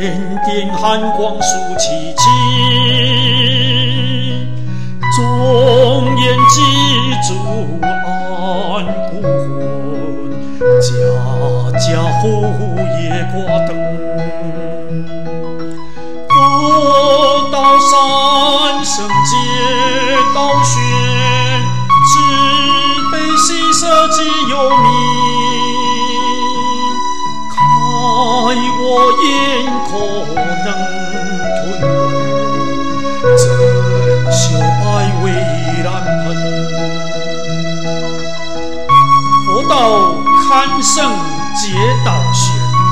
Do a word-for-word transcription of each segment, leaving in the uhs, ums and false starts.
点点寒光竖起起，忠言记住安孤魂，家家户户夜挂灯。佛道三圣皆道玄，慈悲喜舍即有名。开我眼可能吞没，珍馐百味难烹。佛道堪圣皆道玄，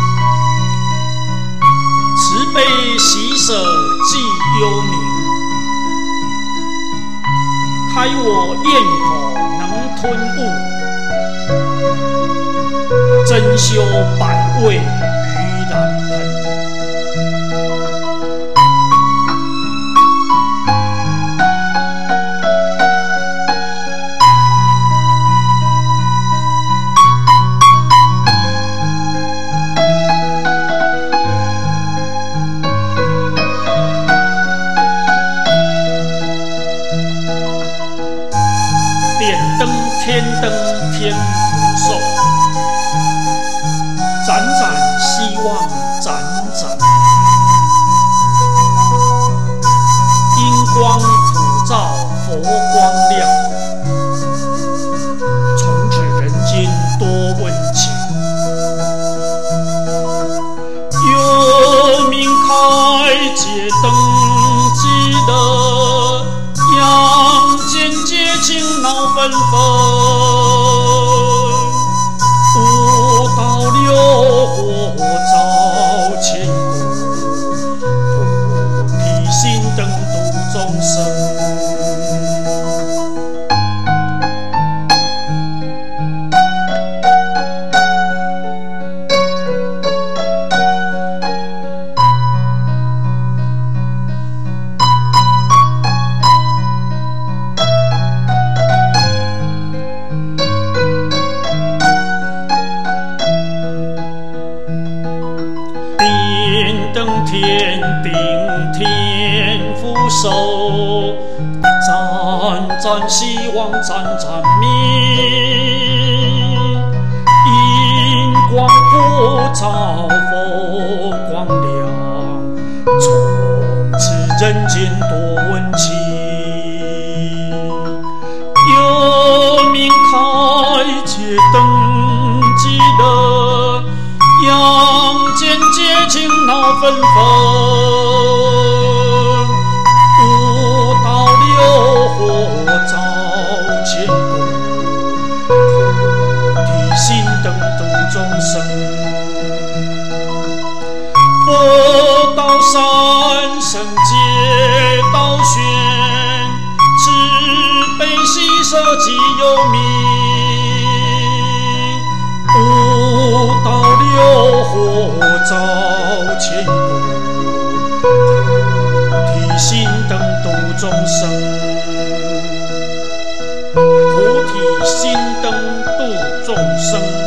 慈悲喜舍即幽冥。开我咽口能吞物，珍馐百味于难烹。点灯天灯天福寿，盏盏希望盏盏明，阴光普照佛光亮，从此人间多温情。有明开解灯记得，阳间皆情闹纷纷，悟道流火照千古，菩提心灯度众生。点灯天顶天福寿，盏盏希望盏盏明，阴光普照佛光亮，从此人间多温情。有明开解灯记得，阳间皆情闹纷纷，悟道流火照千古，菩提心灯度众生。佛道三圣皆道玄，慈悲喜舍即有名。悟道流火照千古，菩提心灯度众生。菩提心灯度众生。